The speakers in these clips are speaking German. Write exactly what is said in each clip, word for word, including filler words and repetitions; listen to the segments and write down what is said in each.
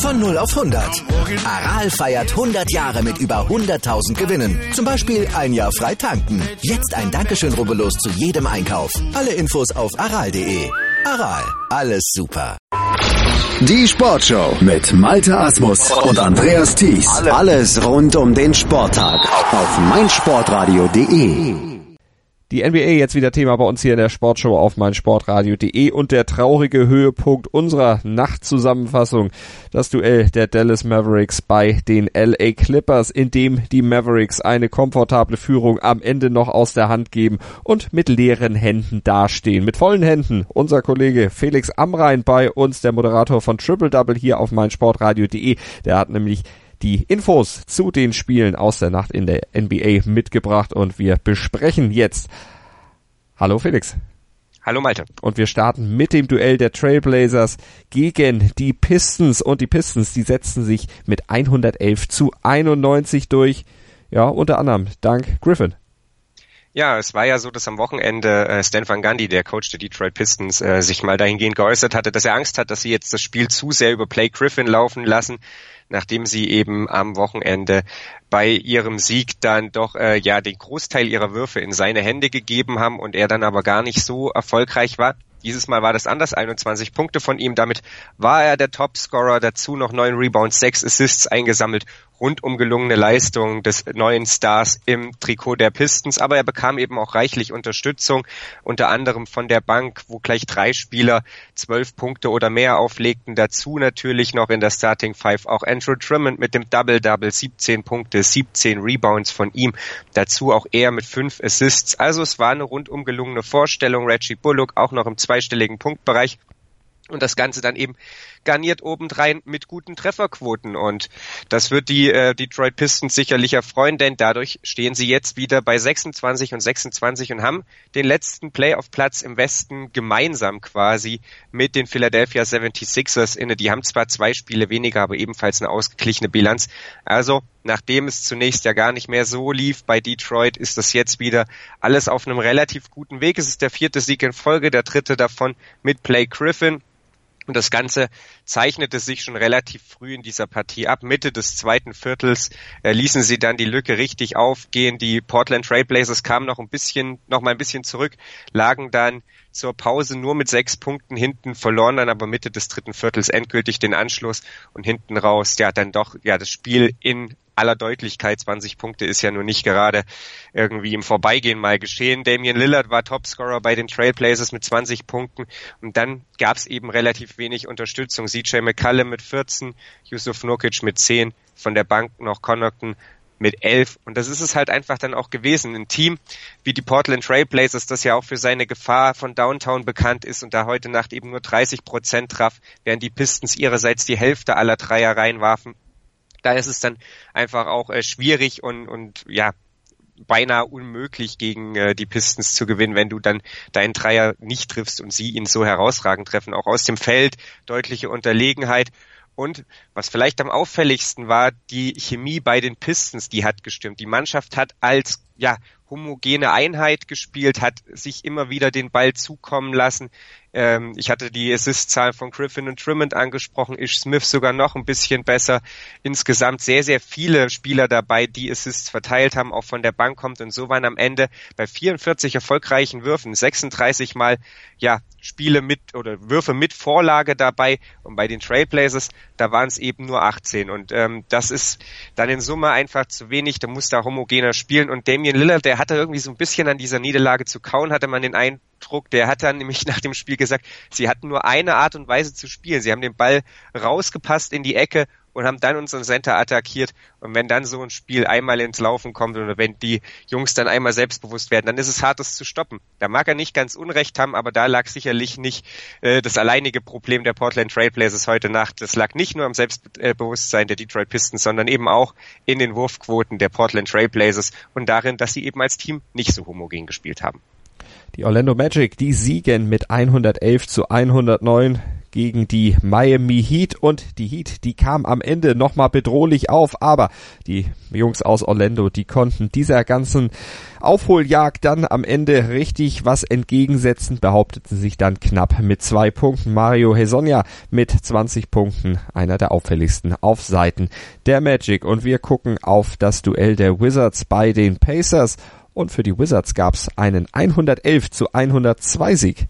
Von null auf hundert. Aral feiert hundert Jahre mit über hunderttausend Gewinnen. Zum Beispiel ein Jahr frei tanken. Jetzt ein Dankeschön, rubbellos zu jedem Einkauf. Alle Infos auf aral punkt de. Aral, alles super. Die Sportshow mit Malte Asmus und Andreas Thies. Alles rund um den Sporttag auf meinsportradio punkt de. Die N B A jetzt wieder Thema bei uns hier in der Sportshow auf meinsportradio punkt de und der traurige Höhepunkt unserer Nachtzusammenfassung, das Duell der Dallas Mavericks bei den L A Clippers, in dem die Mavericks eine komfortable Führung am Ende noch aus der Hand geben und mit leeren Händen dastehen. Mit vollen Händen unser Kollege Felix Amrain bei uns, der Moderator von Triple Double hier auf meinsportradio punkt de, der hat nämlich die Infos zu den Spielen aus der Nacht in der N B A mitgebracht und wir besprechen jetzt. Hallo Felix. Hallo Malte. Und wir starten mit dem Duell der Trailblazers gegen die Pistons und die Pistons, die setzen sich mit hundertelf zu einundneunzig durch, ja, unter anderem dank Griffin. Ja, es war ja so, dass am Wochenende äh, Stan Van Gundy, der Coach der Detroit Pistons, äh, sich mal dahingehend geäußert hatte, dass er Angst hat, dass sie jetzt das Spiel zu sehr über Blake Griffin laufen lassen, nachdem sie eben am Wochenende bei ihrem Sieg dann doch äh, ja den Großteil ihrer Würfe in seine Hände gegeben haben und er dann aber gar nicht so erfolgreich war. Dieses Mal war das anders, einundzwanzig Punkte von ihm, damit war er der Topscorer, dazu noch neun Rebounds, sechs Assists eingesammelt, rundum gelungene Leistung des neuen Stars im Trikot der Pistons, aber er bekam eben auch reichlich Unterstützung, unter anderem von der Bank, wo gleich drei Spieler zwölf Punkte oder mehr auflegten, dazu natürlich noch in der Starting Five auch Andrew Drummond mit dem Double-Double, siebzehn Punkte, siebzehn Rebounds von ihm, dazu auch er mit fünf Assists, also es war eine rundum gelungene Vorstellung, Reggie Bullock auch noch im zweistelligen Punktbereich. Und das Ganze dann eben garniert obendrein mit guten Trefferquoten. Und das wird die äh, Detroit Pistons sicherlich erfreuen, denn dadurch stehen sie jetzt wieder bei sechsundzwanzig und sechsundzwanzig und haben den letzten Playoff-Platz im Westen gemeinsam quasi mit den Philadelphia seventy-sixers inne. Die haben zwar zwei Spiele weniger, aber ebenfalls eine ausgeglichene Bilanz. Also nachdem es zunächst ja gar nicht mehr so lief bei Detroit, ist das jetzt wieder alles auf einem relativ guten Weg. Es ist der vierte Sieg in Folge, der dritte davon mit Blake Griffin. Und das Ganze zeichnete sich schon relativ früh in dieser Partie ab. Mitte des zweiten Viertels äh, ließen sie dann die Lücke richtig aufgehen. Die Portland Trail Blazers kamen noch ein bisschen, noch mal ein bisschen zurück, lagen dann zur Pause nur mit sechs Punkten hinten, verloren dann aber Mitte des dritten Viertels endgültig den Anschluss und hinten raus, ja, dann doch, ja, das Spiel in aller Deutlichkeit, zwanzig Punkte ist ja nur nicht gerade irgendwie im Vorbeigehen mal geschehen. Damian Lillard war Topscorer bei den Trailblazers mit zwanzig Punkten und dann gab es eben relativ wenig Unterstützung. C J McCollum mit vierzehn, Yusuf Nurkic mit zehn, von der Bank noch Connaughton mit elf und das ist es halt einfach dann auch gewesen. Ein Team wie die Portland Trailblazers, das ja auch für seine Gefahr von Downtown bekannt ist und da heute Nacht eben nur dreißig Prozent traf, während die Pistons ihrerseits die Hälfte aller Dreier reinwarfen. Da ist es dann einfach auch äh, schwierig und, und ja, beinahe unmöglich gegen äh, die Pistons zu gewinnen, wenn du dann deinen Dreier nicht triffst und sie ihn so herausragend treffen. Auch aus dem Feld deutliche Unterlegenheit. Und was vielleicht am auffälligsten war, die Chemie bei den Pistons, die hat gestimmt. Die Mannschaft hat als ja homogene Einheit gespielt, hat sich immer wieder den Ball zukommen lassen. Ähm, ich hatte die Assist-Zahlen von Griffin und Drummond angesprochen, Ish Smith sogar noch ein bisschen besser. Insgesamt sehr, sehr viele Spieler dabei, die Assists verteilt haben, auch von der Bank kommt. Und so waren am Ende bei vierundvierzig erfolgreichen Würfen sechsunddreißig Mal ja Spiele mit oder Würfe mit Vorlage dabei. Und bei den Trailblazers, da waren es eben nur achtzehn. Und ähm, das ist dann in Summe einfach zu wenig. Da muss da homogener spielen. Und Damian Lillard, der hatte irgendwie so ein bisschen an dieser Niederlage zu kauen, hatte man den Eindruck. Der hat dann nämlich nach dem Spiel gesagt, sie hatten nur eine Art und Weise zu spielen. Sie haben den Ball rausgepasst in die Ecke und haben dann unseren Center attackiert. Und wenn dann so ein Spiel einmal ins Laufen kommt oder wenn die Jungs dann einmal selbstbewusst werden, dann ist es hart, das zu stoppen. Da mag er nicht ganz Unrecht haben, aber da lag sicherlich nicht äh, das alleinige Problem der Portland Trail Blazers heute Nacht. Das lag nicht nur am Selbstbewusstsein der Detroit Pistons, sondern eben auch in den Wurfquoten der Portland Trail Blazers und darin, dass sie eben als Team nicht so homogen gespielt haben. Die Orlando Magic, die siegen mit hundertelf zu hundertneun gegen die Miami Heat und die Heat, die kam am Ende nochmal bedrohlich auf, aber die Jungs aus Orlando, die konnten dieser ganzen Aufholjagd dann am Ende richtig was entgegensetzen, behaupteten sich dann knapp mit zwei Punkten. Mario Hezonja mit zwanzig Punkten, einer der auffälligsten auf Seiten der Magic. Und wir gucken auf das Duell der Wizards bei den Pacers. Und für die Wizards gab's einen hundertelf zu hundertzwei Sieg.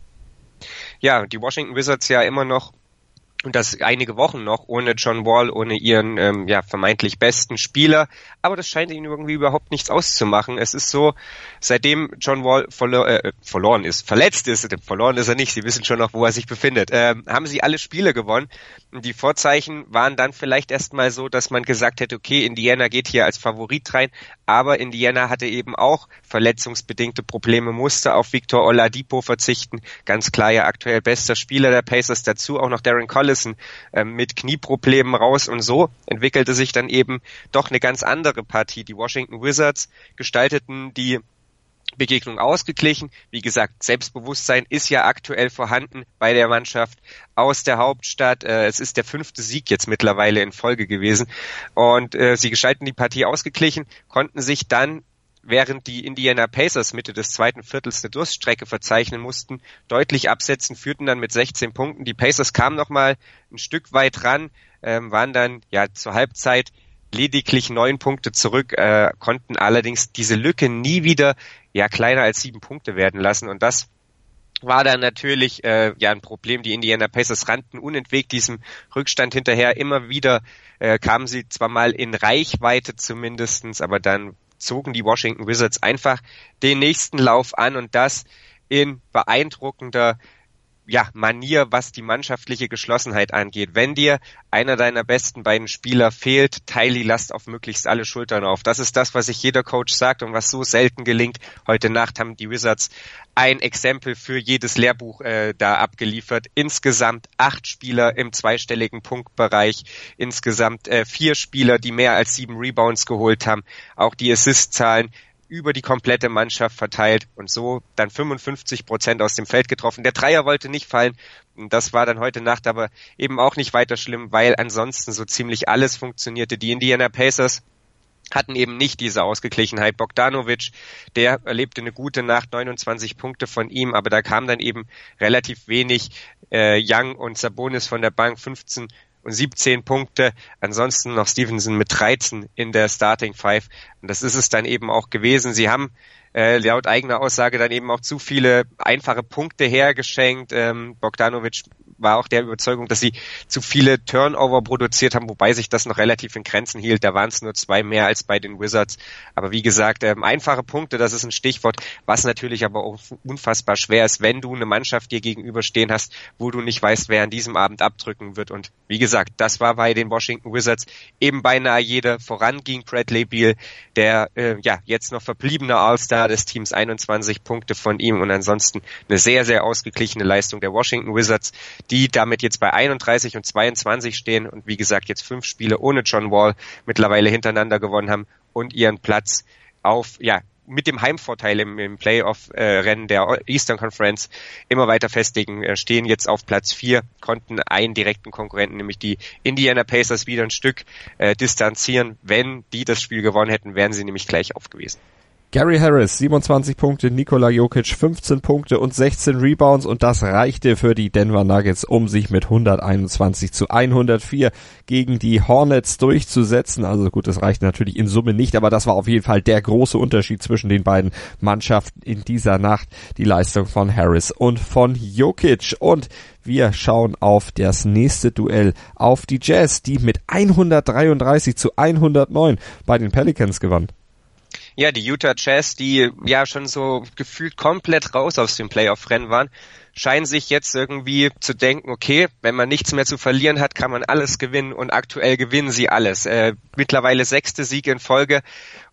Ja, die Washington Wizards ja immer noch, und das einige Wochen noch, ohne John Wall, ohne ihren ähm, ja vermeintlich besten Spieler. Aber das scheint ihnen irgendwie überhaupt nichts auszumachen. Es ist so, seitdem John Wall verlo- äh, verloren ist, verletzt ist, verloren ist er nicht, Sie wissen schon noch, wo er sich befindet, äh, haben sie alle Spiele gewonnen. Und die Vorzeichen waren dann vielleicht erstmal so, dass man gesagt hätte, okay, Indiana geht hier als Favorit rein, aber Indiana hatte eben auch verletzungsbedingte Probleme, musste auf Victor Oladipo verzichten. Ganz klar ja aktuell bester Spieler der Pacers, dazu auch noch Darren Collison äh, mit Knieproblemen raus, und so entwickelte sich dann eben doch eine ganz andere Partie. Die Washington Wizards gestalteten die Begegnung ausgeglichen. Wie gesagt, Selbstbewusstsein ist ja aktuell vorhanden bei der Mannschaft aus der Hauptstadt. Äh, es ist der fünfte Sieg jetzt mittlerweile in Folge gewesen, und äh, sie gestalten die Partie ausgeglichen, konnten sich dann, während die Indiana Pacers Mitte des zweiten Viertels eine Durststrecke verzeichnen mussten, deutlich absetzen, führten dann mit sechzehn Punkten. Die Pacers kamen nochmal ein Stück weit ran, ähm, waren dann ja zur Halbzeit lediglich neun Punkte zurück, äh, konnten allerdings diese Lücke nie wieder ja kleiner als sieben Punkte werden lassen, und das war dann natürlich äh, ja ein Problem. Die Indiana Pacers rannten unentwegt diesem Rückstand hinterher. Immer wieder äh, kamen sie zwar mal in Reichweite zumindestens, aber dann zogen die Washington Wizards einfach den nächsten Lauf an, und das in beeindruckender ja, Manier, was die mannschaftliche Geschlossenheit angeht. Wenn dir einer deiner besten beiden Spieler fehlt, teile die Last auf möglichst alle Schultern auf. Das ist das, was sich jeder Coach sagt und was so selten gelingt. Heute Nacht haben die Wizards ein Exempel für jedes Lehrbuch äh, da abgeliefert. Insgesamt acht Spieler im zweistelligen Punktbereich, insgesamt äh, vier Spieler, die mehr als sieben Rebounds geholt haben. Auch die Assist-Zahlen über die komplette Mannschaft verteilt und so dann fünfundfünfzig Prozent aus dem Feld getroffen. Der Dreier wollte nicht fallen, das war dann heute Nacht aber eben auch nicht weiter schlimm, weil ansonsten so ziemlich alles funktionierte. Die Indiana Pacers hatten eben nicht diese Ausgeglichenheit. Bogdanovic, der erlebte eine gute Nacht, neunundzwanzig Punkte von ihm, aber da kam dann eben relativ wenig. Äh, Young und Sabonis von der Bank, fünfzehn und siebzehn Punkte. Ansonsten noch Stevenson mit dreizehn in der Starting Five. Und das ist es dann eben auch gewesen. Sie haben äh, laut eigener Aussage dann eben auch zu viele einfache Punkte hergeschenkt. Ähm, Bogdanovic war auch der Überzeugung, dass sie zu viele Turnover produziert haben, wobei sich das noch relativ in Grenzen hielt. Da waren es nur zwei mehr als bei den Wizards. Aber wie gesagt, ähm, einfache Punkte, das ist ein Stichwort, was natürlich aber auch unfassbar schwer ist, wenn du eine Mannschaft dir gegenüberstehen hast, wo du nicht weißt, wer an diesem Abend abdrücken wird. Und wie gesagt, das war bei den Washington Wizards eben beinahe jeder. Voran ging Bradley Beal, der äh, ja jetzt noch verbliebene All-Star des Teams, einundzwanzig Punkte von ihm, und ansonsten eine sehr, sehr ausgeglichene Leistung der Washington Wizards, die damit jetzt bei einunddreißig und zweiundzwanzig stehen und wie gesagt jetzt fünf Spiele ohne John Wall mittlerweile hintereinander gewonnen haben und ihren Platz auf, ja, mit dem Heimvorteil im, im Playoff-Rennen äh, der Eastern Conference immer weiter festigen, äh, stehen jetzt auf Platz vier, konnten einen direkten Konkurrenten, nämlich die Indiana Pacers, wieder ein Stück äh, distanzieren. Wenn die das Spiel gewonnen hätten, wären sie nämlich gleich auf gewesen. Gary Harris, siebenundzwanzig Punkte, Nikola Jokic, fünfzehn Punkte und sechzehn Rebounds, und das reichte für die Denver Nuggets, um sich mit hunderteinundzwanzig zu hundertvier gegen die Hornets durchzusetzen. Also gut, das reicht natürlich in Summe nicht, aber das war auf jeden Fall der große Unterschied zwischen den beiden Mannschaften in dieser Nacht, die Leistung von Harris und von Jokic. Und wir schauen auf das nächste Duell, auf die Jazz, die mit hundertdreiunddreißig zu hundertneun bei den Pelicans gewann. Ja, die Utah Jazz, die ja schon so gefühlt komplett raus aus dem Playoff-Rennen waren, scheinen sich jetzt irgendwie zu denken, okay, wenn man nichts mehr zu verlieren hat, kann man alles gewinnen, und aktuell gewinnen sie alles. Äh, mittlerweile sechste Sieg in Folge,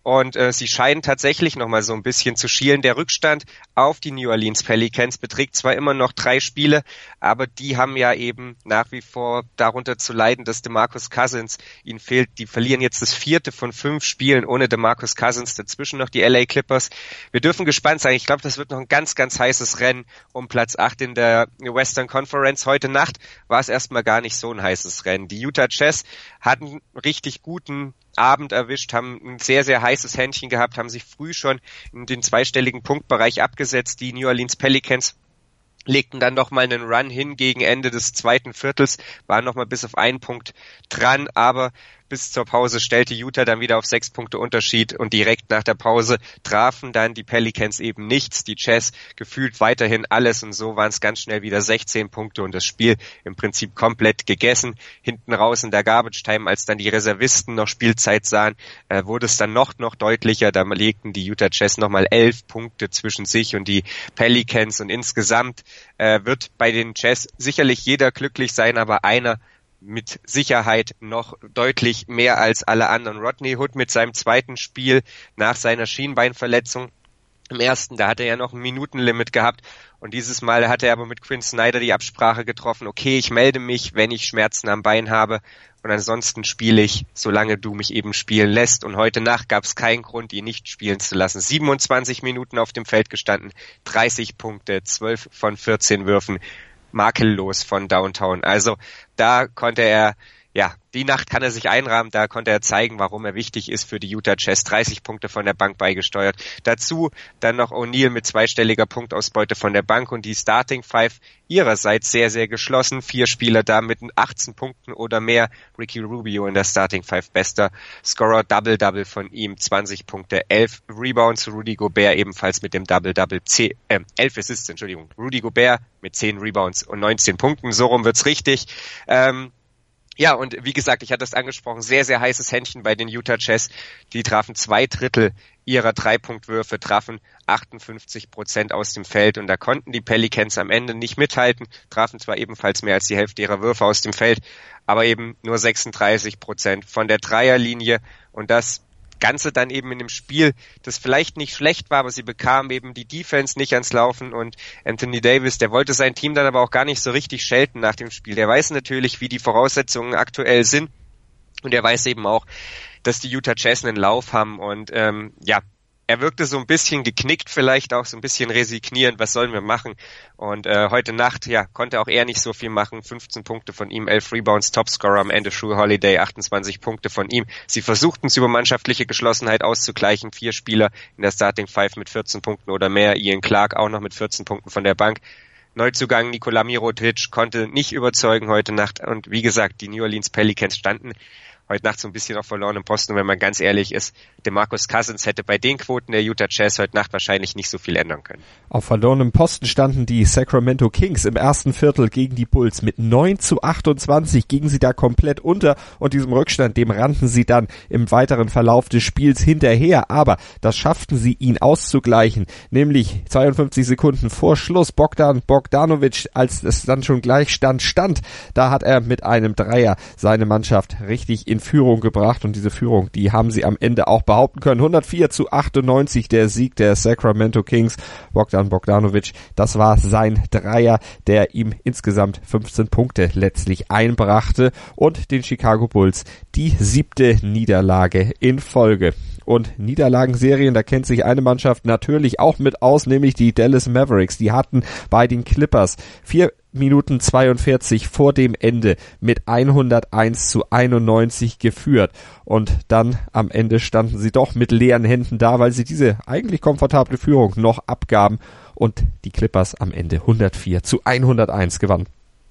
und äh, sie scheinen tatsächlich nochmal so ein bisschen zu schielen. Der Rückstand auf die New Orleans Pelicans beträgt zwar immer noch drei Spiele, aber die haben ja eben nach wie vor darunter zu leiden, dass DeMarcus Cousins ihnen fehlt. Die verlieren jetzt das vierte von fünf Spielen ohne DeMarcus Cousins, dazwischen noch die L A Clippers. Wir dürfen gespannt sein. Ich glaube, das wird noch ein ganz, ganz heißes Rennen um Platz acht in der Western Conference. Heute Nacht war es erstmal gar nicht so ein heißes Rennen. Die Utah Jazz hatten einen richtig guten Abend erwischt, haben ein sehr, sehr heißes Händchen gehabt, haben sich früh schon in den zweistelligen Punktbereich abgesetzt. Die New Orleans Pelicans legten dann noch mal einen Run hin gegen Ende des zweiten Viertels, waren noch mal bis auf einen Punkt dran, aber bis zur Pause stellte Utah dann wieder auf sechs Punkte Unterschied und direkt nach der Pause trafen dann die Pelicans eben nichts, die Jazz gefühlt weiterhin alles und so waren es ganz schnell wieder sechzehn Punkte und das Spiel im Prinzip komplett gegessen. Hinten raus in der Garbage Time, als dann die Reservisten noch Spielzeit sahen, äh, wurde es dann noch noch deutlicher, da legten die Utah Jazz nochmal elf Punkte zwischen sich und die Pelicans und insgesamt äh, wird bei den Jazz sicherlich jeder glücklich sein, aber einer mit Sicherheit noch deutlich mehr als alle anderen. Rodney Hood mit seinem zweiten Spiel nach seiner Schienbeinverletzung. Im ersten, da hat er ja noch ein Minutenlimit gehabt und dieses Mal hat er aber mit Quinn Snyder die Absprache getroffen, okay, ich melde mich, wenn ich Schmerzen am Bein habe und ansonsten spiele ich, solange du mich eben spielen lässt. Und heute Nacht gab es keinen Grund, ihn nicht spielen zu lassen. siebenundzwanzig Minuten auf dem Feld gestanden, dreißig Punkte, zwölf von vierzehn Würfen, makellos von Downtown. Also da konnte er, ja, die Nacht kann er sich einrahmen, da konnte er zeigen, warum er wichtig ist für die Utah Jazz. dreißig Punkte von der Bank beigesteuert. Dazu dann noch O'Neal mit zweistelliger Punktausbeute von der Bank und die Starting Five ihrerseits sehr, sehr geschlossen. Vier Spieler da mit achtzehn Punkten oder mehr. Ricky Rubio in der Starting Five bester Scorer, Double-Double von ihm, zwanzig Punkte, elf Rebounds. Rudy Gobert ebenfalls mit dem Double-Double, äh, elf Assists, Entschuldigung. Rudy Gobert mit zehn Rebounds und neunzehn Punkten, so rum wird's richtig. Ähm, Ja, und wie gesagt, ich hatte es angesprochen, sehr, sehr heißes Händchen bei den Utah Jazz. Die trafen zwei Drittel ihrer Dreipunktwürfe, trafen achtundfünfzig Prozent aus dem Feld und da konnten die Pelicans am Ende nicht mithalten, trafen zwar ebenfalls mehr als die Hälfte ihrer Würfe aus dem Feld, aber eben nur sechsunddreißig Prozent von der Dreierlinie und das Ganze dann eben in dem Spiel, das vielleicht nicht schlecht war, aber sie bekamen eben die Defense nicht ans Laufen und Anthony Davis, der wollte sein Team dann aber auch gar nicht so richtig schelten nach dem Spiel. Der weiß natürlich, wie die Voraussetzungen aktuell sind und er weiß eben auch, dass die Utah Jazz einen Lauf haben und ähm, ja, er wirkte so ein bisschen geknickt, vielleicht auch so ein bisschen resignierend, was sollen wir machen? Und äh, heute Nacht, ja, konnte auch er nicht so viel machen. fünfzehn Punkte von ihm, elf Rebounds, Topscorer am Ende, Jrue Holiday, achtundzwanzig Punkte von ihm. Sie versuchten es über mannschaftliche Geschlossenheit auszugleichen. Vier Spieler in der Starting Five mit vierzehn Punkten oder mehr. Ian Clark auch noch mit vierzehn Punkten von der Bank. Neuzugang Nikola Mirotic konnte nicht überzeugen heute Nacht. Und wie gesagt, die New Orleans Pelicans standen heute Nacht so ein bisschen auf verlorenem Posten. Und wenn man ganz ehrlich ist, DeMarcus Cousins hätte bei den Quoten der Utah Jazz heute Nacht wahrscheinlich nicht so viel ändern können. Auf verlorenem Posten standen die Sacramento Kings im ersten Viertel gegen die Bulls. Mit neun zu achtundzwanzig gingen sie da komplett unter und diesem Rückstand, dem rannten sie dann im weiteren Verlauf des Spiels hinterher. Aber das schafften sie, ihn auszugleichen, nämlich zweiundfünfzig Sekunden vor Schluss. Bogdan Bogdanovic, als es dann schon Gleichstand stand, da hat er mit einem Dreier seine Mannschaft richtig in Führung gebracht und diese Führung, die haben sie am Ende auch behaupten können. hundertvier zu achtundneunzig der Sieg der Sacramento Kings. Bogdan Bogdanovic, das war sein Dreier, der ihm insgesamt fünfzehn Punkte letztlich einbrachte und den Chicago Bulls die siebte Niederlage in Folge. Und Niederlagenserien, da kennt sich eine Mannschaft natürlich auch mit aus, nämlich die Dallas Mavericks. Die hatten bei den Clippers vier Minuten zweiundvierzig vor dem Ende mit hunderteins zu einundneunzig geführt. Und dann am Ende standen sie doch mit leeren Händen da, weil sie diese eigentlich komfortable Führung noch abgaben und die Clippers am Ende hundertvier zu hunderteins gewannen.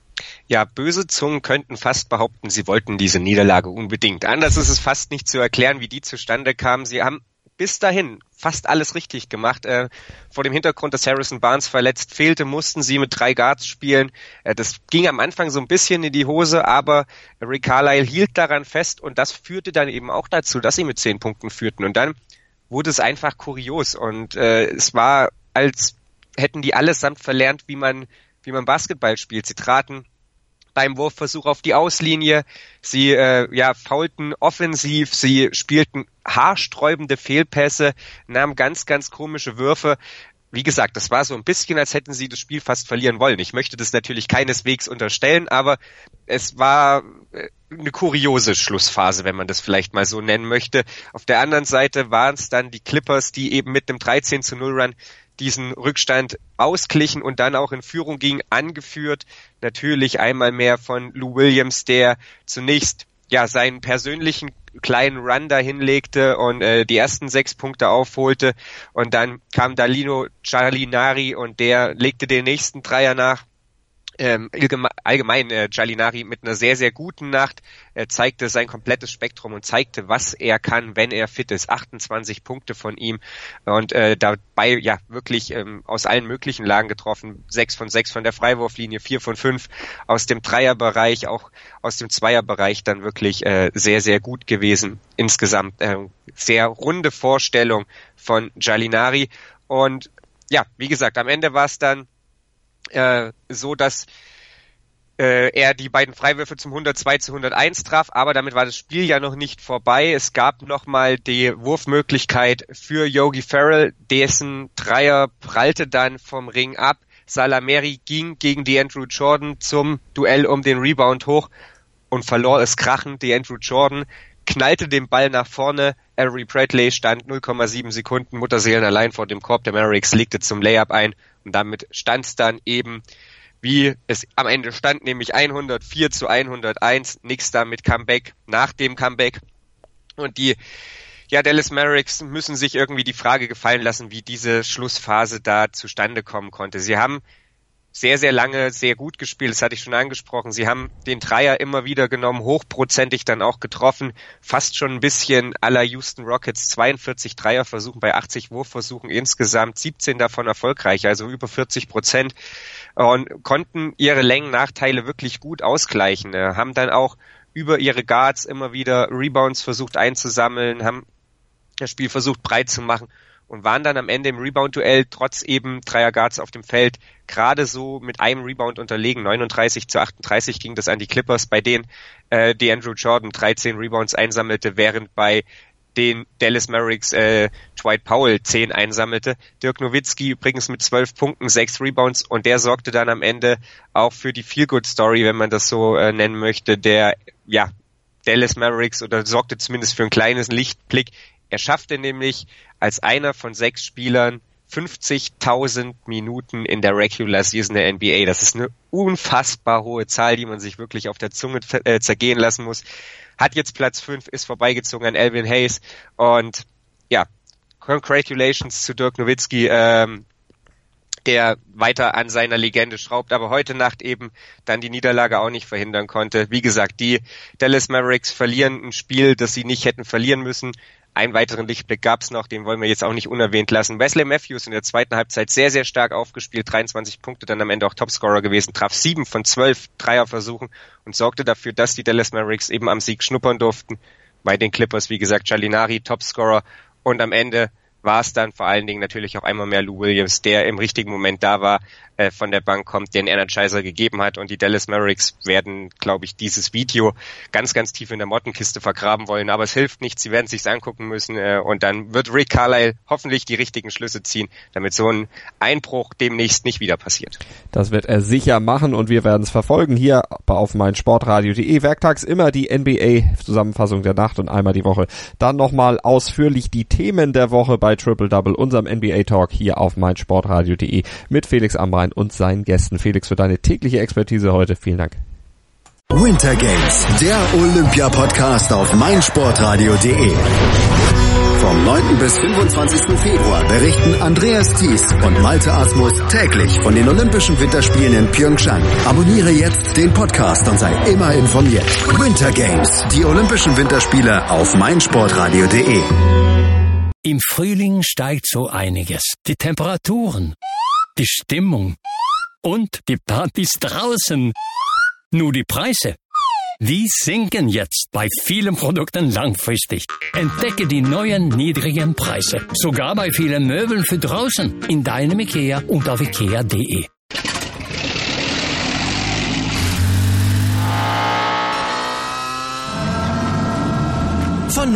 Ja, böse Zungen könnten fast behaupten, sie wollten diese Niederlage unbedingt. Anders ist es fast nicht zu erklären, wie die zustande kam. Sie haben bis dahin fast alles richtig gemacht. Äh, vor dem Hintergrund, dass Harrison Barnes verletzt fehlte, mussten sie mit drei Guards spielen. Äh, das ging am Anfang so ein bisschen in die Hose, aber Rick Carlisle hielt daran fest und das führte dann eben auch dazu, dass sie mit zehn Punkten führten. Und dann wurde es einfach kurios und äh, es war, als hätten die allesamt verlernt, wie man, wie man Basketball spielt. Sie traten beim Wurfversuch auf die Auslinie. Sie äh, ja faulten offensiv, sie spielten haarsträubende Fehlpässe, nahmen ganz, ganz komische Würfe. Wie gesagt, das war so ein bisschen, als hätten sie das Spiel fast verlieren wollen. Ich möchte das natürlich keineswegs unterstellen, aber es war eine kuriose Schlussphase, wenn man das vielleicht mal so nennen möchte. Auf der anderen Seite waren es dann die Clippers, die eben mit einem dreizehn zu null Run diesen Rückstand ausglichen und dann auch in Führung gingen, angeführt natürlich einmal mehr von Lou Williams, der zunächst ja seinen persönlichen kleinen Run da hinlegte und äh, die ersten sechs Punkte aufholte, und dann kam Danilo Gallinari und der legte den nächsten Dreier nach. Ähm, allgemein äh, Gallinari mit einer sehr, sehr guten Nacht. Er zeigte sein komplettes Spektrum und zeigte, was er kann, wenn er fit ist. achtundzwanzig Punkte von ihm und äh, dabei ja wirklich ähm, aus allen möglichen Lagen getroffen. sechs von sechs von der Freiwurflinie, vier von fünf aus dem Dreierbereich, auch aus dem Zweierbereich dann wirklich äh, sehr, sehr gut gewesen. Insgesamt äh, sehr runde Vorstellung von Gallinari. Und ja, wie gesagt, am Ende war es dann Äh, so, dass äh, er die beiden Freiwürfe zum hundertzwei zu hunderteins traf, aber damit war das Spiel ja noch nicht vorbei. Es gab nochmal die Wurfmöglichkeit für Yogi Ferrell, dessen Dreier prallte dann vom Ring ab. Salameri ging gegen DeAndre Jordan zum Duell um den Rebound hoch und verlor es krachend. DeAndre Jordan knallte den Ball nach vorne. Avery Bradley stand null Komma sieben Sekunden Mutterseelen allein vor dem Korb der Mavericks, legte zum Layup ein und damit stand es dann eben, wie es am Ende stand, nämlich hundertvier zu hunderteins. Nix da mit Comeback nach dem Comeback. Und die ja, Dallas Mavericks müssen sich irgendwie die Frage gefallen lassen, wie diese Schlussphase da zustande kommen konnte. Sie haben sehr, sehr lange sehr gut gespielt, das hatte ich schon angesprochen. Sie haben den Dreier immer wieder genommen, hochprozentig dann auch getroffen, fast schon ein bisschen à la Houston Rockets, zweiundvierzig Dreierversuchen bei achtzig Wurfversuchen insgesamt, siebzehn davon erfolgreich, also über vierzig Prozent, und konnten ihre Längennachteile wirklich gut ausgleichen, haben dann auch über ihre Guards immer wieder Rebounds versucht einzusammeln, haben das Spiel versucht breit zu machen und waren dann am Ende im Rebound-Duell trotz eben Dreier Guards auf dem Feld gerade so mit einem Rebound unterlegen. neununddreißig zu achtunddreißig ging das an die Clippers, bei denen äh, DeAndre Jordan dreizehn Rebounds einsammelte, während bei den Dallas Mavericks äh, Dwight Powell zehn einsammelte. Dirk Nowitzki übrigens mit zwölf Punkten, sechs Rebounds, und der sorgte dann am Ende auch für die Feel-Good-Story, wenn man das so äh, nennen möchte, der ja Dallas Mavericks, oder sorgte zumindest für einen kleinen Lichtblick. Er schaffte nämlich als einer von sechs Spielern fünfzigtausend Minuten in der Regular Season der N B A. Das ist eine unfassbar hohe Zahl, die man sich wirklich auf der Zunge äh, zergehen lassen muss. Hat jetzt Platz fünf, ist vorbeigezogen an Elvin Hayes. Und ja, congratulations zu Dirk Nowitzki, ähm, der weiter an seiner Legende schraubt, aber heute Nacht eben dann die Niederlage auch nicht verhindern konnte. Wie gesagt, die Dallas Mavericks verlieren ein Spiel, das sie nicht hätten verlieren müssen. Einen weiteren Lichtblick gab's noch, den wollen wir jetzt auch nicht unerwähnt lassen. Wesley Matthews in der zweiten Halbzeit sehr, sehr stark aufgespielt, dreiundzwanzig Punkte, dann am Ende auch Topscorer gewesen, traf sieben von zwölf Dreierversuchen und sorgte dafür, dass die Dallas Mavericks eben am Sieg schnuppern durften. Bei den Clippers, wie gesagt, Gallinari, Topscorer, und am Ende war es dann vor allen Dingen natürlich auch einmal mehr Lou Williams, der im richtigen Moment da war, äh, von der Bank kommt, den Energizer gegeben hat, und die Dallas Mavericks werden, glaube ich, dieses Video ganz, ganz tief in der Mottenkiste vergraben wollen, aber es hilft nichts, sie werden es sich angucken müssen, äh, und dann wird Rick Carlisle hoffentlich die richtigen Schlüsse ziehen, damit so ein Einbruch demnächst nicht wieder passiert. Das wird er sicher machen, und wir werden es verfolgen hier auf meinsportradio punkt de. Werktags immer die N B A-Zusammenfassung der Nacht und einmal die Woche dann nochmal ausführlich die Themen der Woche bei Triple Double, unserem N B A-Talk hier auf meinsportradio punkt de mit Felix Amrain und seinen Gästen. Felix, für deine tägliche Expertise heute, vielen Dank. Winter Games, der Olympia-Podcast auf meinsportradio punkt de. Vom neunten bis fünfundzwanzigsten Februar berichten Andreas Thies und Malte Asmus täglich von den Olympischen Winterspielen in Pyeongchang. Abonniere jetzt den Podcast und sei immer informiert. Winter Games, die Olympischen Winterspiele auf meinsportradio punkt de. Im Frühling steigt so einiges. Die Temperaturen, die Stimmung und die Partys draußen. Nur die Preise, die sinken jetzt bei vielen Produkten langfristig. Entdecke die neuen niedrigen Preise. Sogar bei vielen Möbeln für draußen. In deinem IKEA und auf ikea punkt de.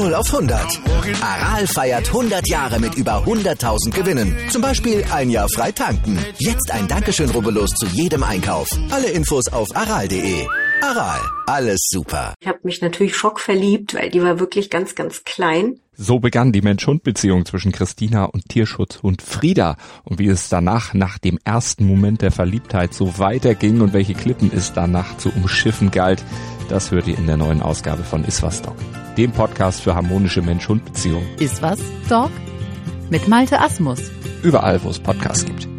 null auf hundert. Aral feiert hundert Jahre mit über hunderttausend Gewinnen. Zum Beispiel ein Jahr frei tanken. Jetzt ein Dankeschön, rubbellos zu jedem Einkauf. Alle Infos auf aral punkt de. Aral, alles super. Ich habe mich natürlich schockverliebt, weil die war wirklich ganz, ganz klein. So begann die Mensch-Hund-Beziehung zwischen Christina und Tierschutzhund Frieda. Und wie es danach, nach dem ersten Moment der Verliebtheit, so weiterging und welche Klippen es danach zu umschiffen galt, das hört ihr in der neuen Ausgabe von Iswas Dog, dem Podcast für harmonische Mensch-Hund-Beziehungen. Iswas Dog mit Malte Asmus. Überall, wo es Podcasts gibt.